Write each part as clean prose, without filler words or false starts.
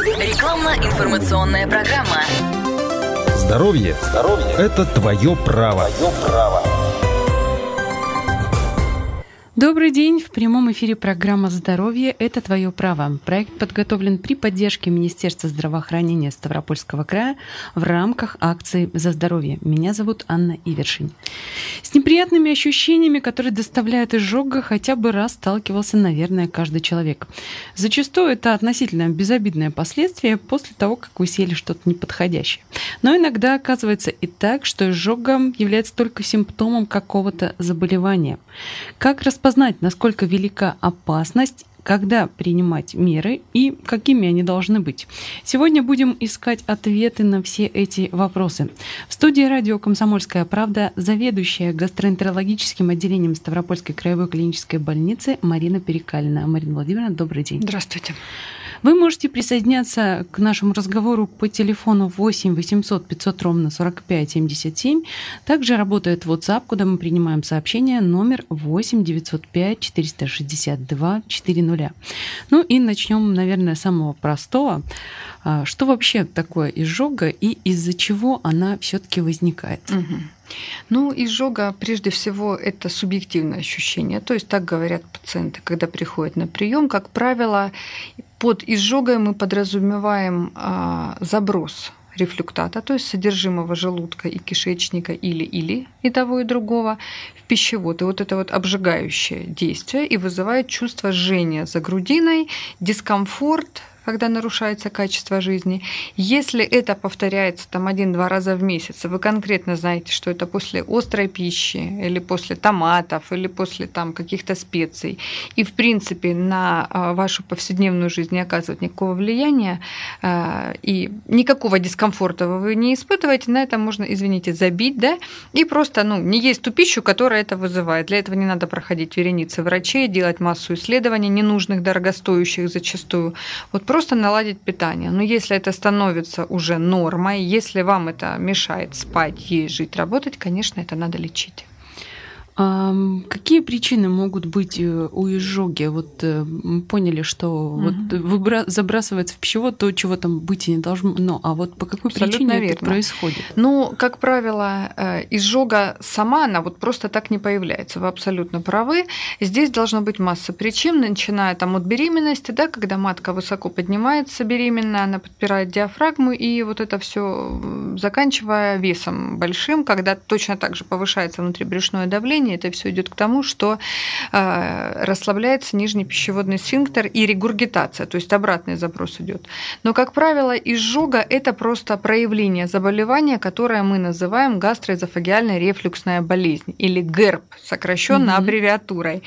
Рекламно-информационная программа. Здоровье – это твое право. Добрый день! В прямом эфире программа «Здоровье – это твое право». Проект подготовлен при поддержке Министерства здравоохранения Ставропольского края в рамках акции «За здоровье». Меня зовут Анна Ивершин. С неприятными ощущениями, которые доставляют изжога, хотя бы раз сталкивался, наверное, каждый человек. Зачастую это относительно безобидное последствие после того, как вы съели что-то неподходящее. Но иногда оказывается и так, что изжога является только симптомом какого-то заболевания. Как распознать, насколько велика опасность, когда принимать меры и какими они должны быть? Сегодня будем искать ответы на все эти вопросы. В студии радио «Комсомольская правда» заведующая гастроэнтерологическим отделением Ставропольской краевой клинической больницы Марина Перекалина. Марина Владимировна, добрый день. Здравствуйте. Вы можете присоединяться к нашему разговору по телефону 8 800 500 ровно 45 77. Также работает WhatsApp, куда мы принимаем сообщения, номер 8 905 462 400. Ну и начнем, наверное, с самого простого. Что вообще такое изжога и из-за чего она все-таки возникает? Изжога, прежде всего, это субъективное ощущение. То есть так говорят пациенты, когда приходят на прием. Как правило, под изжогой мы подразумеваем заброс рефлюктата, то есть содержимого желудка и кишечника или и того, и другого в пищевод. И вот это вот обжигающее действие и вызывает чувство жжения за грудиной, дискомфорт, когда нарушается качество жизни. Если это повторяется 1-2 раза в месяц, вы конкретно знаете, что это после острой пищи, или после томатов, или после каких-то специй, и в принципе на вашу повседневную жизнь не оказывает никакого влияния, и никакого дискомфорта вы не испытываете, на это можно, забить, и просто не есть ту пищу, которая это вызывает. Для этого не надо проходить вереницы врачей, делать массу исследований, ненужных, дорогостоящих зачастую. Просто наладить питание. Но если это становится уже нормой, если вам это мешает спать, есть, жить, работать, конечно, это надо лечить. Какие причины могут быть у изжоги? Мы поняли, что забрасывается в пищевод то, чего там быть и не должно. А вот по какой причине это происходит? Как правило, изжога сама, она просто так не появляется. Вы абсолютно правы. Здесь должна быть масса причин, начиная от беременности, когда матка высоко поднимается беременная, она подпирает диафрагму, и это все заканчивая весом большим, когда точно так же повышается внутрибрюшное давление. Это все идет к тому, что расслабляется нижний пищеводный сфинктер и регургитация, то есть обратный заброс идет. Но, как правило, изжога – это просто проявление заболевания, которое мы называем гастроэзофагеальная рефлюксная болезнь, или ГЭРБ, сокращенно аббревиатурой.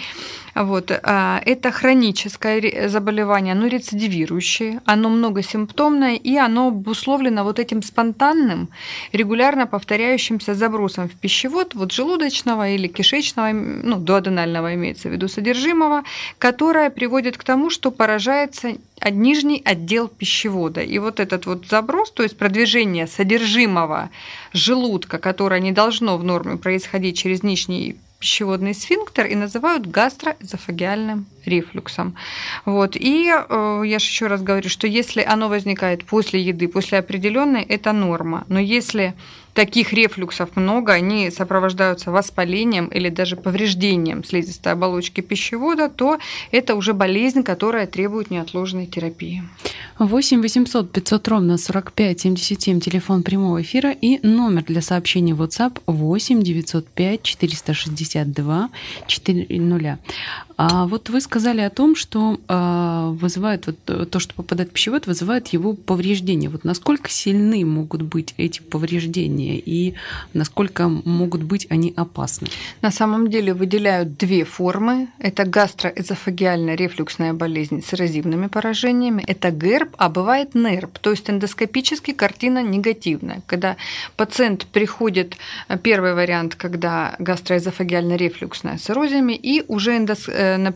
Это хроническое заболевание, оно рецидивирующее, оно многосимптомное, и оно обусловлено этим спонтанным, регулярно повторяющимся забросом в пищевод, желудочного или кишечного, дуоденального имеется в виду содержимого, которое приводит к тому, что поражается нижний отдел пищевода. И этот заброс, то есть продвижение содержимого желудка, которое не должно в норме происходить через нижний пищеводный сфинктер, и называют гастроэзофагеальным рефлюксом. И я же еще раз говорю, что если оно возникает после еды, после определенной, это норма. Но если таких рефлюксов много, они сопровождаются воспалением или даже повреждением слизистой оболочки пищевода, то это уже болезнь, которая требует неотложной терапии. 8 800 500 ровно 45 77, телефон прямого эфира, и номер для сообщений в WhatsApp 8 905 462 400. А вы сказали о том, что вызывает то, что попадает в пищевод, вызывает его повреждения. Насколько сильны могут быть эти повреждения и насколько могут быть они опасны? На самом деле выделяют две формы. Это гастроэзофагеальная рефлюксная болезнь с эрозивными поражениями. Это ГЭРБ, а бывает НЕРБ. То есть эндоскопически картина негативная. Когда пациент приходит, первый вариант, когда гастроэзофагеальная рефлюксная с эрозиями, и уже на прием к врачу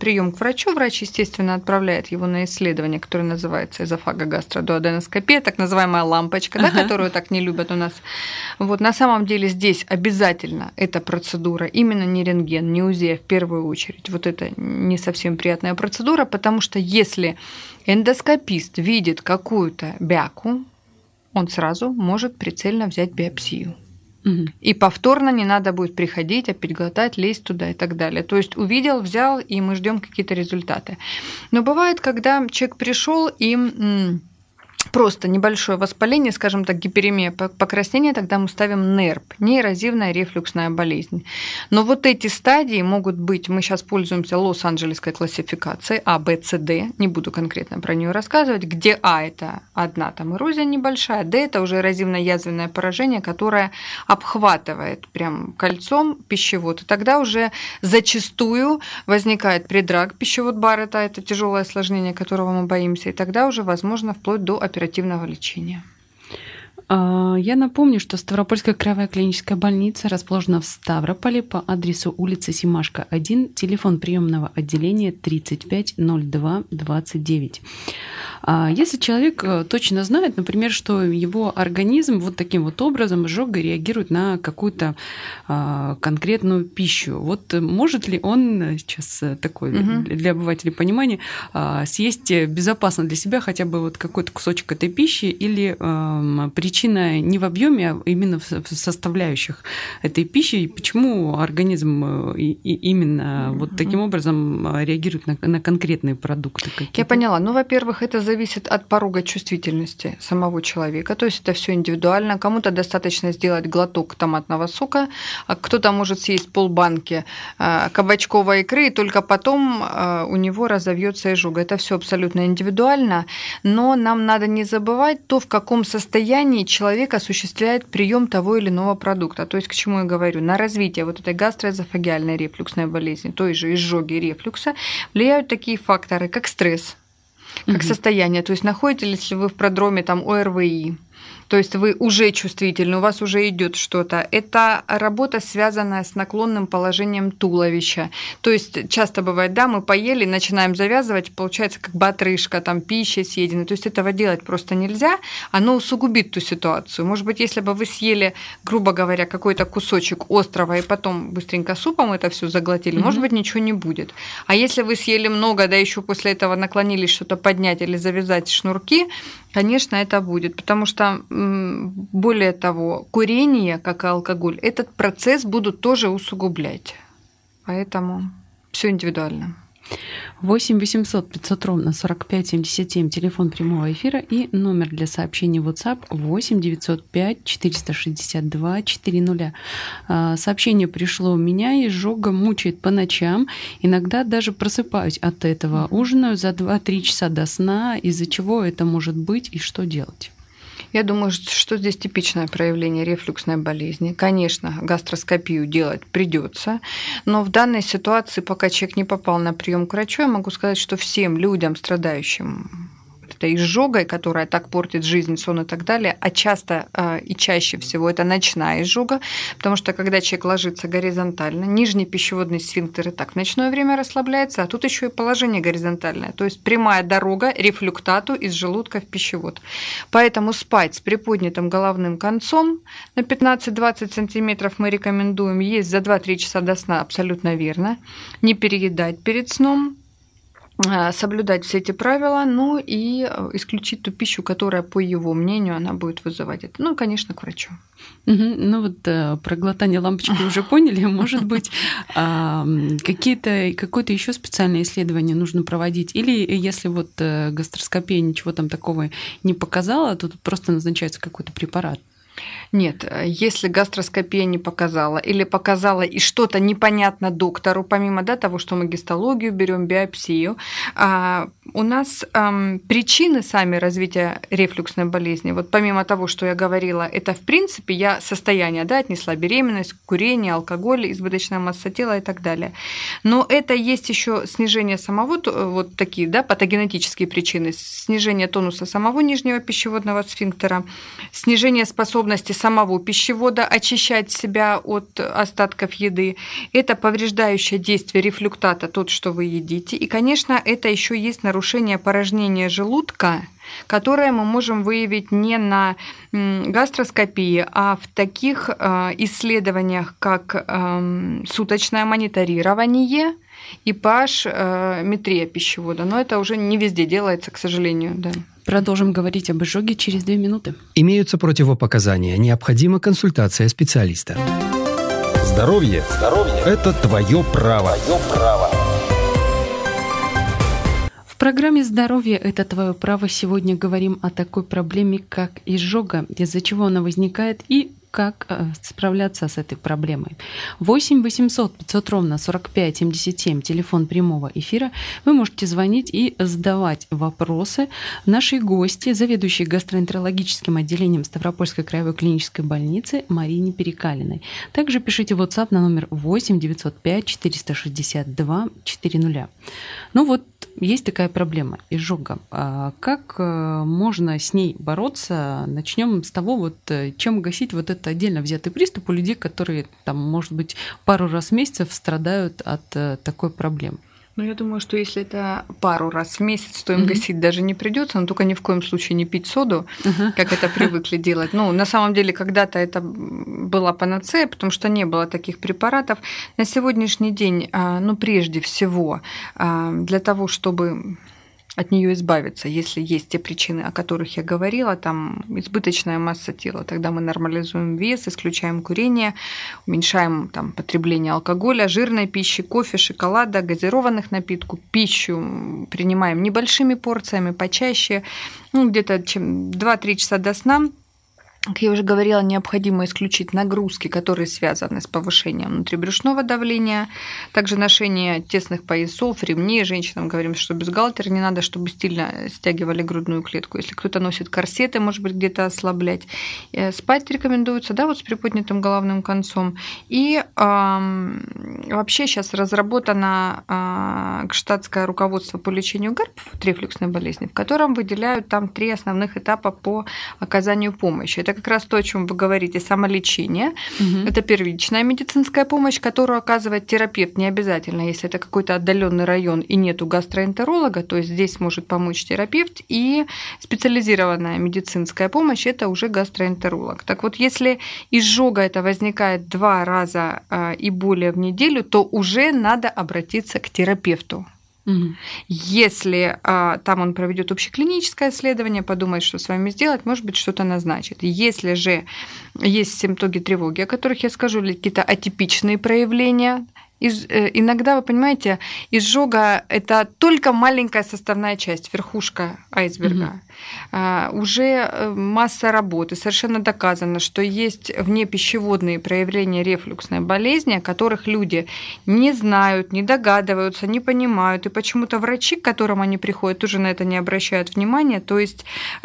врачу, врач, естественно, отправляет его на исследование, которое называется эзофагогастродуоденоскопия, так называемая лампочка, да, которую так не любят у нас. Вот, на самом деле здесь обязательно эта процедура, именно не рентген, не УЗИ, а в первую очередь. Вот это не совсем приятная процедура, потому что если эндоскопист видит какую-то бяку, он сразу может прицельно взять биопсию. И повторно не надо будет приходить, опять глотать, лезть туда и так далее. То есть увидел, взял, и мы ждем какие-то результаты. Но бывает, когда человек пришел и просто небольшое воспаление, скажем так, гиперемия, покраснение, тогда мы ставим НЕРП, неэрозивная рефлюксная болезнь. Но вот эти стадии могут быть, мы сейчас пользуемся Лос-Анджелесской классификацией А, Б, С, Д, не буду конкретно про нее рассказывать, где А – это одна там эрозия небольшая, Д – это уже эрозивно-язвенное поражение, которое обхватывает прям кольцом пищевод. И тогда уже зачастую возникает предрак пищевод Баррета, это тяжелое осложнение, которого мы боимся, и тогда уже возможно вплоть до оперативного лечения. Я напомню, что Ставропольская краевая клиническая больница расположена в Ставрополе по адресу улица Семашко, 1, телефон приемного отделения 35 02 29. Если человек точно знает, например, что его организм вот таким вот образом изжогой реагирует на какую-то конкретную пищу, вот может ли он, сейчас такое для обывателей понимание, съесть безопасно для себя хотя бы вот какой-то кусочек этой пищи, или причина не в объеме, а именно в составляющих этой пищи, и почему организм именно вот таким образом реагирует на конкретные продукты какие-то? Я поняла. Ну, во-первых, это зависит от порога чувствительности самого человека, то есть это все индивидуально. Кому-то достаточно сделать глоток томатного сока, а кто-то может съесть полбанки кабачковой икры, и только потом у него разовьется изжога. Это все абсолютно индивидуально, но нам надо не забывать то, в каком состоянии человек осуществляет прием того или иного продукта. То есть, к чему я говорю, на развитие вот этой гастроэзофагиальной рефлюксной болезни, той же изжоги рефлюкса, влияют такие факторы, как стресс, как состояние. То есть, находитесь ли вы в продроме там ОРВИ, то есть вы уже чувствительны, у вас уже идет что-то. Это работа, связанная с наклонным положением туловища. То есть часто бывает, да, мы поели, начинаем завязывать, получается как бы отрыжка, там пища съедена. То есть этого делать просто нельзя, оно усугубит ту ситуацию. Может быть, если бы вы съели, грубо говоря, какой-то кусочек острого и потом быстренько супом это все заглотили, может быть, ничего не будет. А если вы съели много, да еще после этого наклонились что-то поднять или завязать шнурки, конечно, это будет, потому что, более того, курение, как и алкоголь, этот процесс будут тоже усугублять. Поэтому все индивидуально. 8 800 500 ровно 45 77, телефон прямого эфира, и номер для сообщений в WhatsApp 8 905 462 400. Сообщение пришло у меня: изжога мучает по ночам, иногда даже просыпаюсь от этого, ужинаю за 2-3 часа до сна, из-за чего это может быть и что делать? Я думаю, что здесь типичное проявление рефлюксной болезни. Конечно, гастроскопию делать придется, но в данной ситуации, пока человек не попал на прием к врачу, я могу сказать, что всем людям, страдающим этой изжогой, которая так портит жизнь, сон и так далее, а часто и чаще всего это ночная изжога, потому что когда человек ложится горизонтально, нижний пищеводный сфинктер и так в ночное время расслабляется, а тут еще и положение горизонтальное, то есть прямая дорога рефлюктату из желудка в пищевод. Поэтому спать с приподнятым головным концом на 15-20 сантиметров мы рекомендуем, есть за 2-3 часа до сна, абсолютно верно, не переедать перед сном, соблюдать все эти правила, ну и исключить ту пищу, которая, по его мнению, она будет вызывать это. Ну, конечно, к врачу. Ну вот про глотание лампочки уже поняли. Может быть, какое-то еще специальное исследование нужно проводить? Или если вот гастроскопия ничего там такого не показала, то тут просто назначается какой-то препарат? Нет, если гастроскопия не показала или показала и что-то непонятно доктору, помимо того, что мы гистологию берем, биопсию, у нас причины сами развития рефлюксной болезни, вот помимо того, что я говорила, это в принципе я состояние, отнесла беременность, курение, алкоголь, избыточная масса тела и так далее. Но это есть еще снижение самого, вот такие, патогенетические причины, снижение тонуса самого нижнего пищеводного сфинктера, снижение способности способности самого пищевода очищать себя от остатков еды. Это повреждающее действие рефлюктата, тот, что вы едите. И, конечно, это еще есть нарушение порожнения желудка, которое мы можем выявить не на гастроскопии, а в таких исследованиях, как суточное мониторирование и pH-метрия пищевода. Но это уже не везде делается, к сожалению. Да. Продолжим говорить об изжоге через 2 минуты. Имеются противопоказания. Необходима консультация специалиста. Здоровье – это твое право. В программе «Здоровье – это твое право» сегодня говорим о такой проблеме, как изжога, из-за чего она возникает и как справляться с этой проблемой. 8 800 500 ровно 45 77, телефон прямого эфира. Вы можете звонить и задавать вопросы нашей гости, заведующей гастроэнтерологическим отделением Ставропольской краевой клинической больницы Марине Перекалиной. Также пишите в WhatsApp на номер 8 905 462 400. Ну вот, есть такая проблема – изжога. Как можно с ней бороться? Начнем с того, вот, чем гасить вот это отдельно взятый приступ у людей, которые, там, может быть, пару раз в месяц страдают от такой проблемы. Ну, я думаю, что если это пару раз в месяц, то им гасить даже не придется, но только ни в коем случае не пить соду, как это привыкли делать. Ну, на самом деле, когда-то это была панацея, потому что не было таких препаратов. На сегодняшний день, ну, прежде всего, для того, чтобы от нее избавиться, если есть те причины, о которых я говорила, там избыточная масса тела, тогда мы нормализуем вес, исключаем курение, уменьшаем там потребление алкоголя, жирной пищи, кофе, шоколада, газированных напитков, пищу принимаем небольшими порциями, почаще, ну, где-то 2-3 часа до сна. Как я уже говорила, необходимо исключить нагрузки, которые связаны с повышением внутрибрюшного давления, также ношение тесных поясов, ремней. Женщинам говорим, что бюстгальтер не надо, чтобы стильно стягивали грудную клетку. Если кто-то носит корсеты, может быть, где-то ослаблять. Спать рекомендуется, да, вот с приподнятым головным концом. И вообще сейчас разработано штатское руководство по лечению ГЭРБ, рефлюксной болезни, в котором выделяют там 3 основных этапа по оказанию помощи. Это как раз то, о чем вы говорите, самолечение. Это первичная медицинская помощь, которую оказывает терапевт не обязательно, если это какой-то отдаленный район и нету гастроэнтеролога, то есть здесь может помочь терапевт. И специализированная медицинская помощь – это уже гастроэнтеролог. Так вот, если изжога это возникает 2 раза и более в неделю, то уже надо обратиться к терапевту. Если там он проведет общеклиническое исследование, подумает, что с вами сделать, может быть, что-то назначит. Если же есть симптомы тревоги, о которых я скажу, или какие-то атипичные проявления, иногда, вы понимаете, изжога – это только маленькая составная часть, верхушка айсберга. Уже масса работы. Совершенно доказано, что есть внепищеводные проявления рефлюксной болезни, о которых люди не знают, не догадываются, не понимают. И почему-то врачи, к которым они приходят, тоже на это не обращают внимания. То есть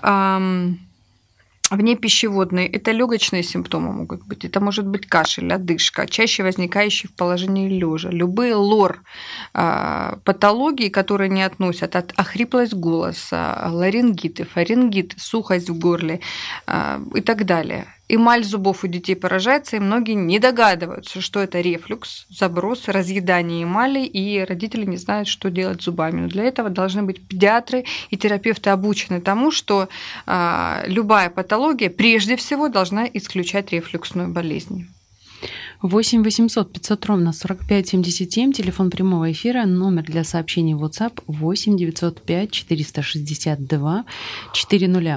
внепищеводные – это легочные симптомы могут быть. Это может быть кашель, одышка, чаще возникающий в положении лежа. Любые лор-патологии, которые не относят от охриплость голоса, ларингиты, фарингит, сухость в горле и так далее. Эмаль зубов у детей поражается, и многие не догадываются, что это рефлюкс, заброс, разъедание эмали, и родители не знают, что делать с зубами. Но для этого должны быть педиатры и терапевты обучены тому, что любая патология прежде всего должна исключать рефлюксную болезнь. 8 800 500 ровно 45 77, телефон прямого эфира, номер для сообщений в WhatsApp 8 905 462 400.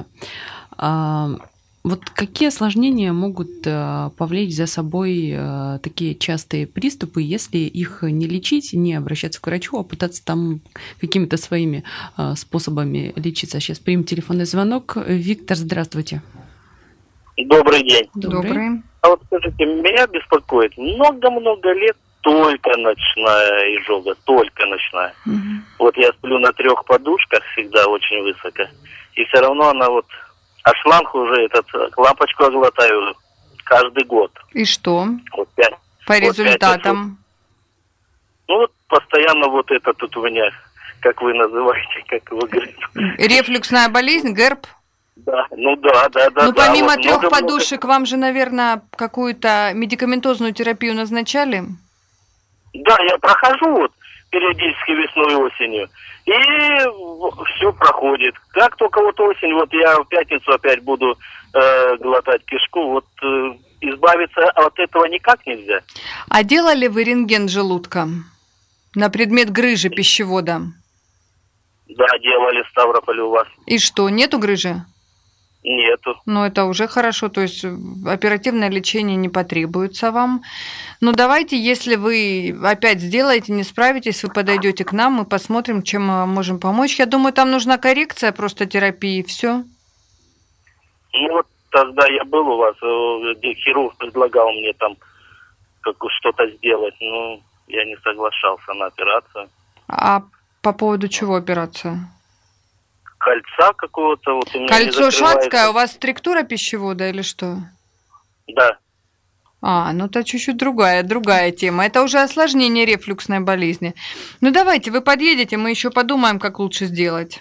Вот какие осложнения могут повлечь за собой такие частые приступы, если их не лечить, не обращаться к врачу, а пытаться там какими-то своими способами лечиться? Сейчас примем телефонный звонок. Виктор, здравствуйте. Добрый день. Добрый. А вот скажите, меня беспокоит много-много лет только ночная изжога, только ночная. Вот я сплю на 3 подушках всегда очень высоко, и все равно она вот... А шланг уже лампочку оглотаю каждый год. И что? Вот 5. По результатам? Ну вот постоянно вот это тут у меня, как вы называете, как вы говорите. Рефлюксная болезнь, ГЭРБ? Да, да. Ну, помимо вот 3 подушек, вам же, наверное, какую-то медикаментозную терапию назначали? Да, я прохожу вот периодически весной и осенью, и все проходит. Как только вот осень, вот я в пятницу опять буду глотать кишку, вот избавиться от этого никак нельзя. А делали вы рентген желудка на предмет грыжи пищевода? Да, делали в Ставрополе у вас. И что, нету грыжи? Нету. Ну, это уже хорошо, то есть оперативное лечение не потребуется вам. Но давайте, если вы опять сделаете, не справитесь, вы подойдете к нам, мы посмотрим, чем мы вам можем помочь. Я думаю, там нужна коррекция просто терапии, все. Ну, вот тогда я был у вас, где хирург предлагал мне там что-то сделать, но я не соглашался на операцию. А по поводу чего операция? Кольца какого-то вот у меня. Кольцо шатское, у вас структура пищевода или что? Да. Ну это чуть-чуть другая тема. Это уже осложнение рефлюксной болезни. Ну давайте, вы подъедете, мы еще подумаем, как лучше сделать.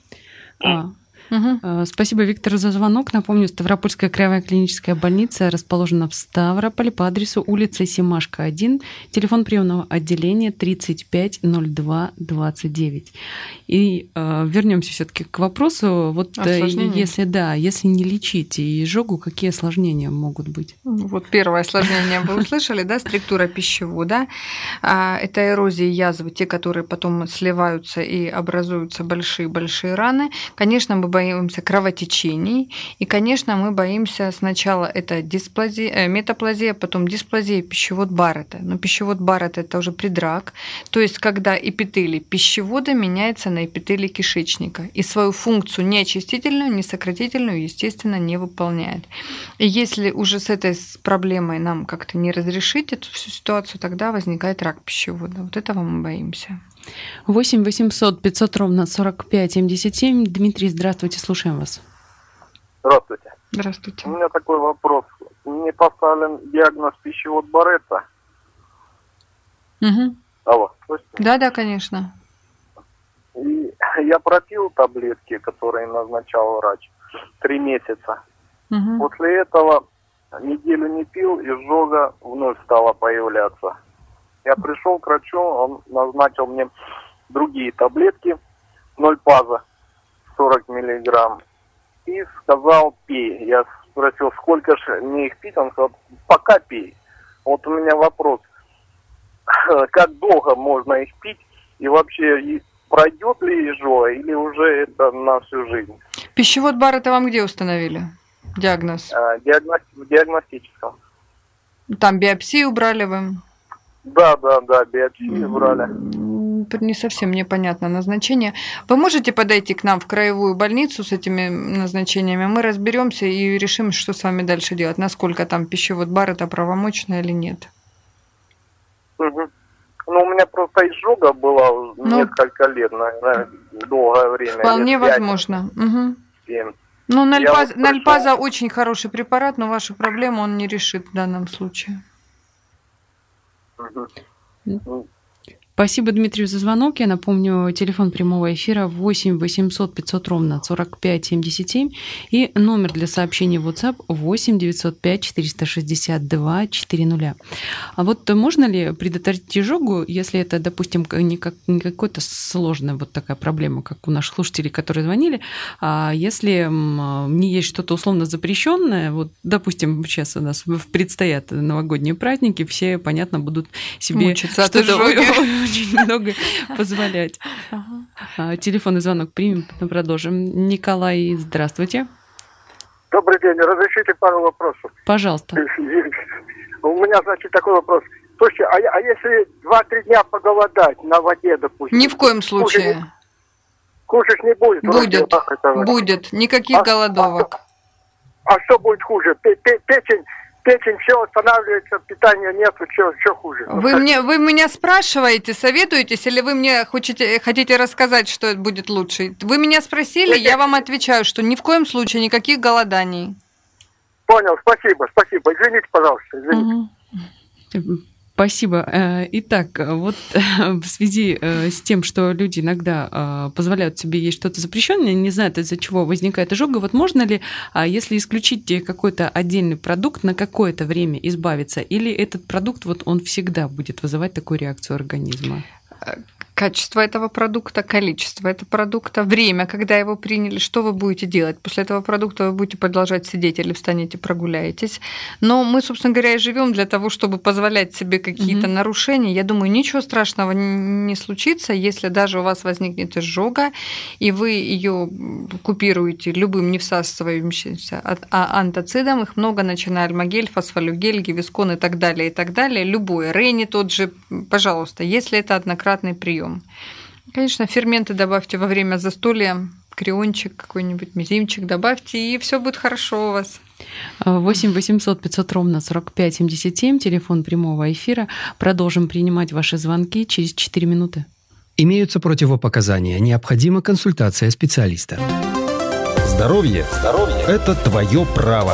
Спасибо, Виктор, за звонок. Напомню, Ставропольская краевая клиническая больница расположена в Ставрополе по адресу улица Семашко, 1, телефон приемного отделения 35 02 29. И вернемся все-таки к вопросу. Вот если не лечить изжогу, какие осложнения могут быть? Вот первое осложнение вы услышали, да, структура пищевода. Это эрозии язвы, те, которые потом сливаются и образуются большие-большие раны. Конечно, мы боимся кровотечений, и, конечно, мы боимся сначала это дисплазия, метаплазия, потом дисплазия, пищевод Барретта. Но пищевод Барретта – это уже предрак, то есть когда эпителий пищевода меняется на эпителий кишечника, и свою функцию ни очистительную, ни сократительную, естественно, не выполняет. И если уже с этой проблемой нам как-то не разрешить эту всю ситуацию, тогда возникает рак пищевода. Вот этого мы боимся. 8 800 500 ровно 45 77. Дмитрий, здравствуйте, слушаем вас. Здравствуйте. Здравствуйте. У меня такой вопрос. Мне поставлен диагноз пищевод Барретта. Угу. Алло, слышите? Да, конечно. И я пропил таблетки, которые назначал врач, 3 месяца. Угу. После этого неделю не пил, изжога вновь стала появляться. Я пришел к врачу, он назначил мне другие таблетки, 0 паза, 40 миллиграмм, и сказал, пей. Я спросил, сколько же мне их пить, он сказал, пока пей. Вот у меня вопрос, как долго можно их пить, и вообще пройдет ли изжога, или уже это на всю жизнь? Пищевод Барретта вам где установили? Диагноз? В диагностическом. Там биопсию брали вы? Да, биопсию брали. Не совсем непонятно назначение. Вы можете подойти к нам в краевую больницу с этими назначениями? Мы разберемся и решим, что с вами дальше делать. Насколько там пищевод Барретта правомочно или нет. Угу. Ну, у меня просто изжога была несколько лет, наверное, долгое время. Вполне возможно. Угу. 7. Ну, Нальпаза очень хороший препарат, но вашу проблему он не решит в данном случае. Спасибо, Дмитрию, за звонок. Я напомню, телефон прямого эфира 8 800 500 ровно 45 77 и номер для сообщений в WhatsApp 8 905 462 400. А вот можно ли предотвратить изжогу, если это, допустим, не какая-то сложная вот такая проблема, как у наших слушателей, которые звонили, а если не есть что-то условно запрещенное, вот, допустим, сейчас у нас предстоят новогодние праздники, все, понятно, будут себе что-то очень много позволять. Телефонный звонок примем, потом продолжим. Николай, здравствуйте. Добрый день. Разрешите пару вопросов? Пожалуйста. У меня, значит, такой вопрос. Слушайте, а если 2-3 дня поголодать на воде, допустим? Ни в коем случае. Кушать не будет? Будет. Никаких голодовок. А что будет хуже? Печень все останавливается, питания нет, что хуже? Вы меня спрашиваете, советуетесь, или вы мне хотите рассказать, что будет лучше? Вы меня спросили, я вам отвечаю, что ни в коем случае никаких голоданий. Понял, спасибо. Извините, пожалуйста, извините. Спасибо. Итак, вот в связи с тем, что люди иногда позволяют себе есть что-то запрещенное, не знают, из-за чего возникает изжога, вот можно ли, если исключить какой-то отдельный продукт, на какое-то время избавиться, или этот продукт, вот он всегда будет вызывать такую реакцию организма? Качество этого продукта, количество этого продукта, время, когда его приняли, что вы будете делать. После этого продукта вы будете продолжать сидеть или встанете, прогуляетесь. Но мы, собственно говоря, и живем для того, чтобы позволять себе какие-то нарушения. Я думаю, ничего страшного не случится, если даже у вас возникнет изжога, и вы ее купируете любым не всасывающимся антацидом. Их много, начиная альмагель, фосфолюгель, гивискон и так далее, и так далее. Любой, рени тот же, пожалуйста, если это однократный прием. Конечно, ферменты добавьте во время застолья, криончик какой-нибудь, мизимчик добавьте, и все будет хорошо у вас. 8 800 500 ровно 45 77, телефон прямого эфира. Продолжим принимать ваши звонки через 4 минуты. Имеются противопоказания. Необходима консультация специалиста. Здоровье – это твое право.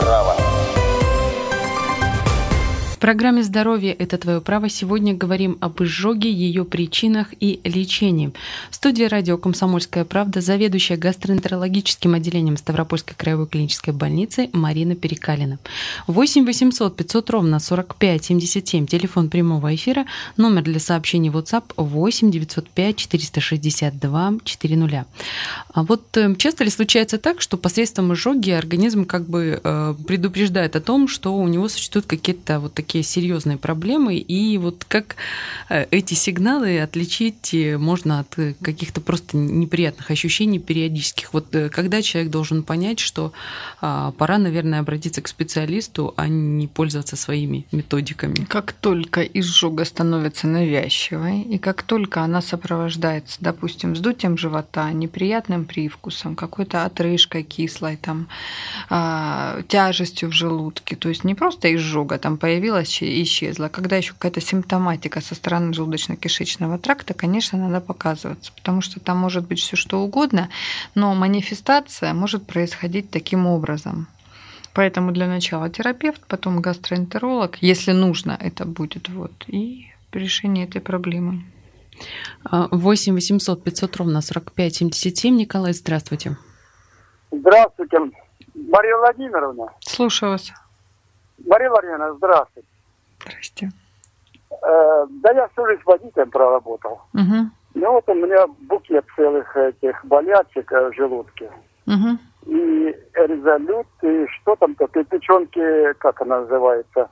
В программе «Здоровье – это твое право» сегодня говорим об изжоге, ее причинах и лечении. В студии радио «Комсомольская правда» заведующая гастроэнтерологическим отделением Ставропольской краевой клинической больницы Марина Перекалина. 8 800 500 ровно 45 77, телефон прямого эфира, номер для сообщений WhatsApp 8 905 462 400. А вот часто ли случается так, что посредством изжоги организм как бы предупреждает о том, что у него существуют какие-то вот такие серьезные проблемы, и вот как эти сигналы отличить можно от каких-то просто неприятных ощущений периодических? Вот когда человек должен понять, что пора, наверное, обратиться к специалисту, а не пользоваться своими методиками? Как только изжога становится навязчивой, и как только она сопровождается, допустим, вздутием живота, неприятным привкусом, какой-то отрыжкой кислой, там, тяжестью в желудке, то есть не просто изжога там появилась и исчезла, когда еще какая-то симптоматика со стороны желудочно-кишечного тракта, конечно, надо показываться, потому что там может быть все что угодно, но манифестация может происходить таким образом. Поэтому для начала терапевт, потом гастроэнтеролог, если нужно, это будет и решение этой проблемы. 8 800 500 ровно 45 77. Николай, здравствуйте. Здравствуйте, Мария Владимировна. Слушаю вас. Мария Владимировна, здравствуйте. Здрасте. Да я всю жизнь водителем проработал. Угу. Ну вот у меня букет целых этих болячек в желудке. Угу. И резолют, и что там такое, печенки, как она называется?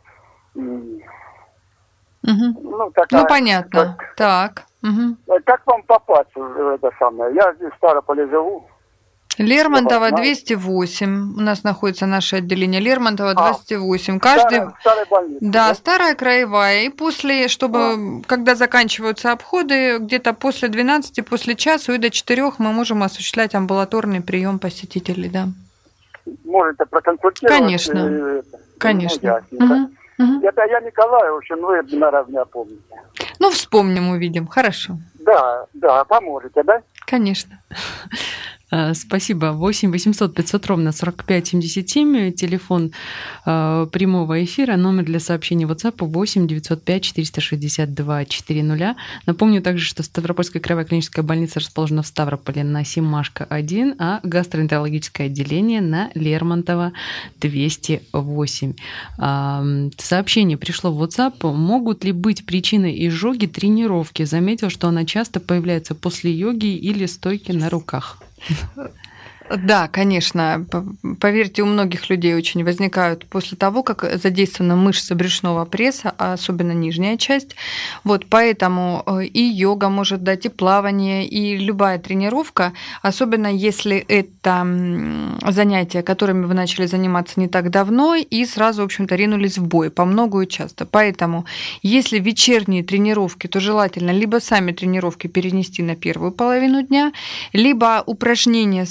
Угу. Такая, понятно. Так. Угу. Как вам попасть в это самое? Я здесь в Ставрополе живу. Лермонтова 208. У нас находится наше отделение Лермонтова 208. Каждый... Старая больница. Да, старая краевая. И после, когда заканчиваются обходы, где-то после 12, после часа и до 4 мы можем осуществлять амбулаторный прием посетителей, да. Можете проконсультировать? Конечно. Конечно. Это я Николай, в общем, вы, наверное, меня помните. Вспомним, увидим. Хорошо. Да, поможете, да? Конечно. Спасибо. 8 800 500 ровно 45 77, телефон прямого эфира, номер для сообщений WhatsApp 8 905 462 400. Напомню также, что Ставропольская краевая клиническая больница расположена в Ставрополе на Семашко 1, а гастроэнтерологическое отделение на Лермонтова 208. Сообщение пришло в WhatsApp. Могут ли быть причиной изжоги тренировки? Заметил, что она часто появляется после йоги или стойки на руках. Да, конечно. Поверьте, у многих людей очень возникают после того, как задействована мышца брюшного пресса, а особенно нижняя часть. Поэтому и йога может дать, и плавание, и любая тренировка, особенно если это занятия, которыми вы начали заниматься не так давно и сразу, в общем-то, ринулись в бой по много и часто. Поэтому, если вечерние тренировки, то желательно либо сами тренировки перенести на первую половину дня, либо упражнения, связанные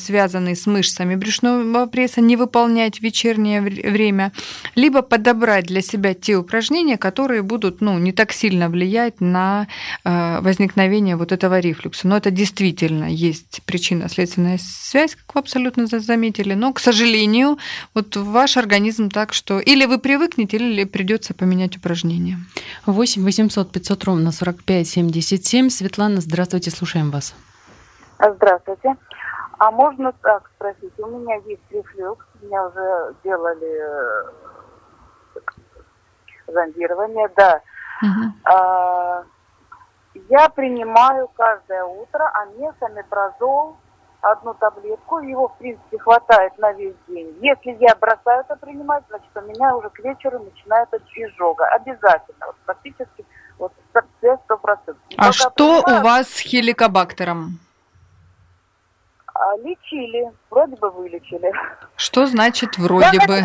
связанные с мышцами брюшного пресса, не выполнять в вечернее время, либо подобрать для себя те упражнения, которые будут не так сильно влиять на возникновение вот этого рефлюкса. Но это действительно есть причинно-следственная связь, как вы абсолютно заметили, но, к сожалению, вот ваш организм так, что или вы привыкнете, или придется поменять упражнения. 8 800 500 ровно 45 77. Светлана, здравствуйте, слушаем вас. Здравствуйте. А можно так спросить? У меня есть рефлюкс, меня уже делали зондирование, да. Я принимаю каждое утро амесомепразол, одну таблетку, его, в принципе, хватает на весь день. Если я бросаю это принимать, значит, у меня уже к вечеру начинается изжога. Обязательно, вот, практически, вот, 100%. А что у вас с хеликобактером? Лечили, вроде бы вылечили. Что значит «вроде бы»?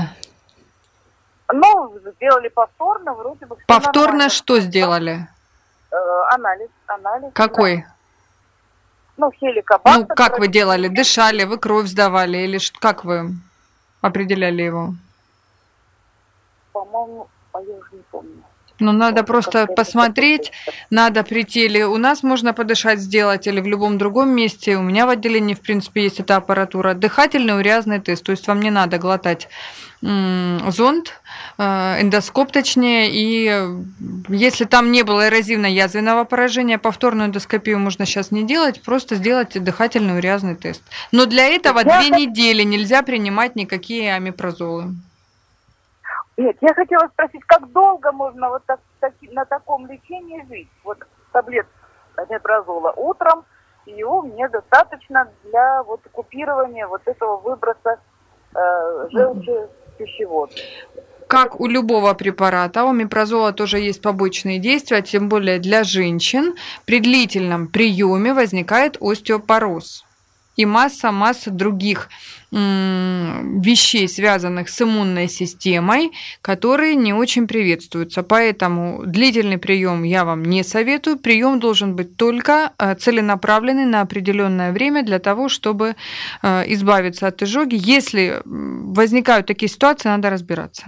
Сделали повторно, вроде бы. Повторно нормально. Что сделали? Анализ. Какой? Хеликобактер. Как вы делали? Дышали, вы кровь сдавали? Или как вы определяли его? По-моему, я уже не помню. Надо просто посмотреть, надо прийти, или у нас можно подышать, сделать, или в любом другом месте. У меня в отделении, в принципе, есть эта аппаратура. Дыхательный уреазный тест, то есть вам не надо глотать зонд, эндоскоп точнее, и если там не было эрозивно-язвенного поражения, повторную эндоскопию можно сейчас не делать, просто сделать дыхательный уреазный тест. Но для этого 2 недели нельзя принимать никакие амепрозолы. Нет, я хотела спросить, как долго можно вот на таком лечении жить? Вот таблетка амепрозола утром, и его мне достаточно для купирования этого выброса желчи в пищевод. Как у любого препарата, у амепрозола тоже есть побочные действия, тем более для женщин. При длительном приеме возникает остеопороз и масса других вещей, связанных с иммунной системой, которые не очень приветствуются. Поэтому длительный прием я вам не советую. Прием должен быть только целенаправленный на определенное время для того, чтобы избавиться от изжоги. Если возникают такие ситуации, надо разбираться.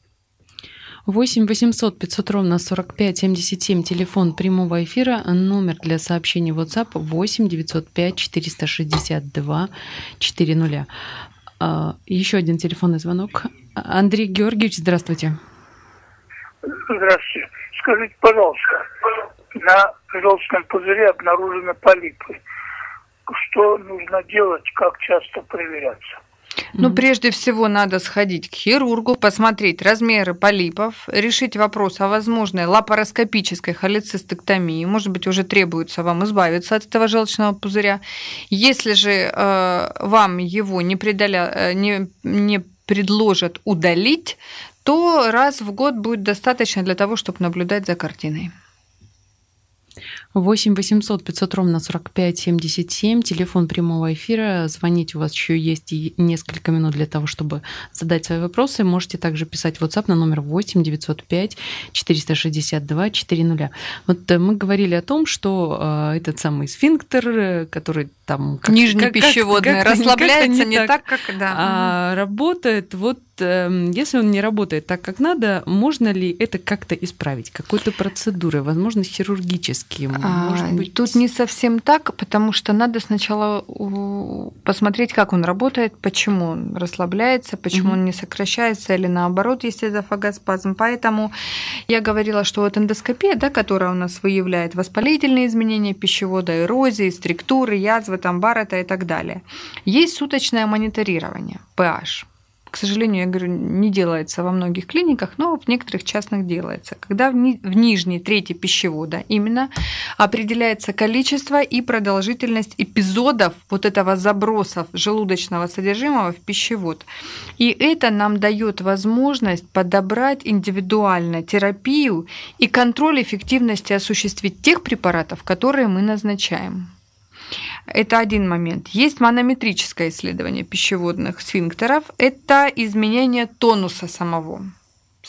8 800 500 ровно 45 77, телефон прямого эфира, номер для сообщений WhatsApp 8 905 462 400. Еще один телефонный звонок. Андрей Георгиевич, здравствуйте. Здравствуйте. Скажите, пожалуйста, на желчном пузыре обнаружены полипы. Что нужно делать, как часто проверяться? Прежде всего надо сходить к хирургу, посмотреть размеры полипов, решить вопрос о возможной лапароскопической холецистектомии. Может быть, уже требуется вам избавиться от этого желчного пузыря. Если же вам его не предложат удалить, то раз в год будет достаточно для того, чтобы наблюдать за картиной. 8 800 500 ровно 45 77, телефон прямого эфира. Звонить у вас еще есть несколько минут для того, чтобы задать свои вопросы. Можете также писать в WhatsApp на номер 8 905 462 400. Вот мы говорили о том, что этот самый сфинктер, который там... Нижнепищеводный, расслабляется не так, как... работает. Если он не работает так, как надо, можно ли это как-то исправить? Какой-то процедурой, возможно, хирургически? Может быть... Тут не совсем так, потому что надо сначала посмотреть, как он работает, почему он расслабляется, почему он не сокращается, или наоборот, есть эзофагоспазм. Поэтому я говорила, что эндоскопия, которая у нас выявляет воспалительные изменения пищевода, эрозии, структуры, язвы, Баррета и так далее. Есть суточное мониторирование, pH. К сожалению, я говорю, не делается во многих клиниках, но в некоторых частных делается. Когда в нижней трети пищевода именно определяется количество и продолжительность эпизодов этого забросов желудочного содержимого в пищевод. И это нам дает возможность подобрать индивидуально терапию и контроль эффективности осуществить тех препаратов, которые мы назначаем. Это один момент. Есть манометрическое исследование пищеводных сфинктеров. Это изменение тонуса самого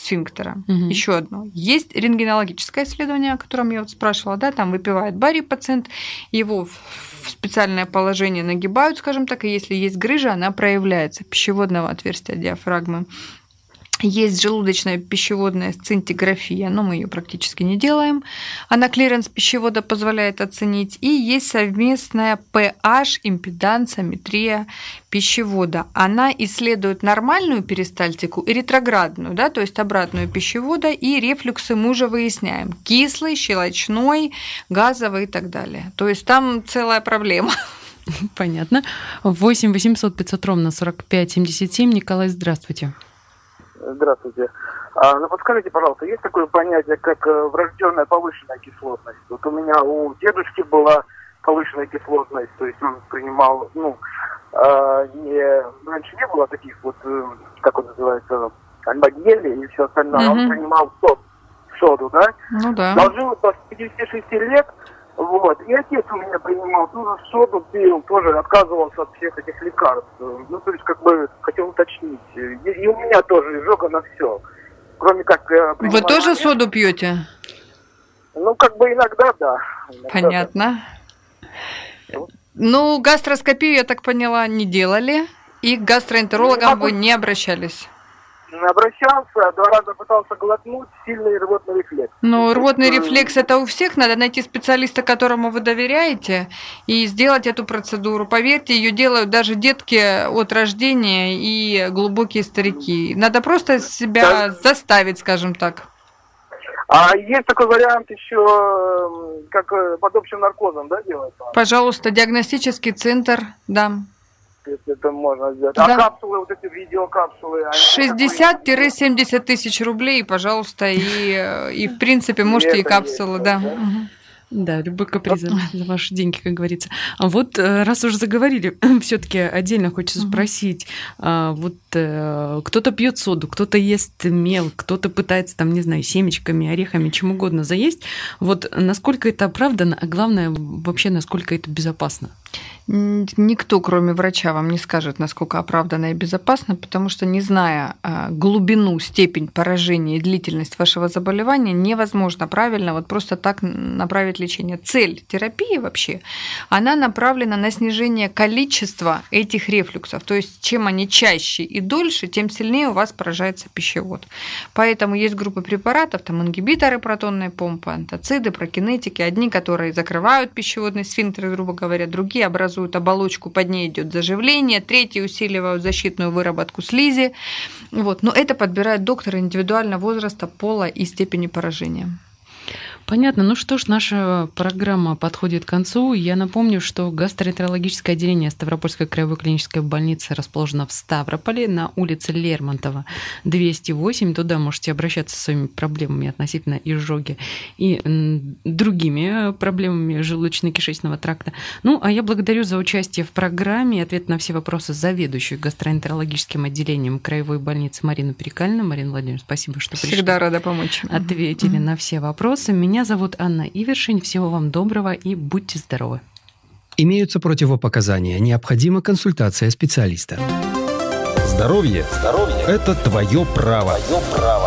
сфинктера. Еще одно. Есть рентгенологическое исследование, о котором я вот спрашивала, да, там выпивает барий пациент, его в специальное положение нагибают, скажем так, и если есть грыжа, она проявляется пищеводного отверстия диафрагмы. Есть желудочная пищеводная сцинтиграфия, но мы ее практически не делаем. Она клиренс пищевода позволяет оценить. И есть совместная pH-импедансометрия пищевода. Она исследует нормальную перистальтику и ретроградную, да, то есть обратную пищевода, и рефлюксы мы уже выясняем. Кислый, щелочной, газовый и так далее. То есть там целая проблема. Понятно. 8 800 500 ровно 45 77. Николай, здравствуйте. Здравствуйте. Ну, подскажите, пожалуйста, есть такое понятие, как врожденная повышенная кислотность? Вот у меня у дедушки была повышенная кислотность, то есть он принимал, раньше не было таких вот, как он называется, альбагели и все остальное, он принимал соду, да? Ну да. Дожил до 56 лет, вот, и отец у меня принимал тоже соду, пил, тоже отказывался от всех этих лекарств. Ну, то есть, как бы, хотел уточнить. И у меня тоже изжога на все. Кроме как... Вы тоже соду пьете? Ну, как бы иногда, да. Понятно. Ну, гастроскопию, я так поняла, не делали. И к гастроэнтерологам вы не обращались? Обращался, 2 раза пытался глотнуть, сильный рвотный рефлекс. Ну, рвотный рефлекс это у всех, надо найти специалиста, которому вы доверяете, и сделать эту процедуру. Поверьте, ее делают даже детки от рождения и глубокие старики. Надо просто себя заставить, скажем так. А есть такой вариант еще, как под общим наркозом, да, делать? Пожалуйста, диагностический центр, да. Если это можно сделать. Да. А капсулы, вот эти видеокапсулы? 60-70 тысяч рублей, пожалуйста, и в принципе можете и капсулы, да. Да, любой каприз за ваши деньги, как говорится. А вот раз уже заговорили, все-таки отдельно хочется спросить. Вот кто-то пьет соду, кто-то ест мел, кто-то пытается, там, не знаю, семечками, орехами, чем угодно заесть. Вот насколько это оправдано, а главное, вообще, насколько это безопасно? Никто, кроме врача, вам не скажет, насколько оправданно и безопасно, потому что, не зная глубину, степень поражения и длительность вашего заболевания, невозможно правильно вот просто так направить лечение. Цель терапии вообще, она направлена на снижение количества этих рефлюксов. То есть, чем они чаще и дольше, тем сильнее у вас поражается пищевод. Поэтому есть группы препаратов, там ингибиторы протонной помпы, антациды, прокинетики, одни, которые закрывают пищеводный сфинктер, грубо говоря, другие образуют оболочку, под ней идет заживление, третьи усиливают защитную выработку слизи. Вот. Но это подбирает доктор индивидуально возраста, пола и степени поражения. Понятно. Ну что ж, наша программа подходит к концу. Я напомню, что гастроэнтерологическое отделение Ставропольской краевой клинической больницы расположено в Ставрополе на улице Лермонтова, 208. Туда можете обращаться со своими проблемами относительно изжоги и другими проблемами желудочно-кишечного тракта. Ну, а я благодарю за участие в программе и ответ на все вопросы заведующую гастроэнтерологическим отделением краевой больницы Марину Перекалину. Марина Владимировна, спасибо, что пришли. Всегда рада помочь. Ответили на все вопросы. Меня зовут Анна Ивершин. Всего вам доброго и будьте здоровы. Имеются противопоказания. Необходима консультация специалиста. Здоровье – это твое право.